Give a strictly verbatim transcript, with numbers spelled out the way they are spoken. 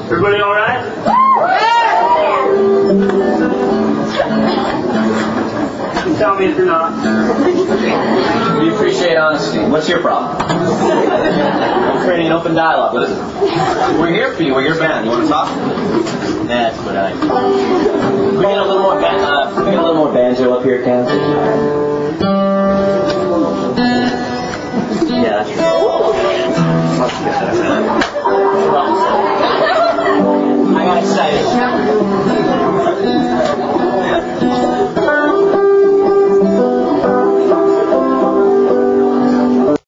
Everybody all right? Tell me if you're not. We appreciate honesty. What's your problem? I'm creating an open dialogue. What is it? We're here for you. We're your band. You want to talk? That's what I. We get a little more ban- uh, we get a little more banjo up here, Ken. Yeah, that's right.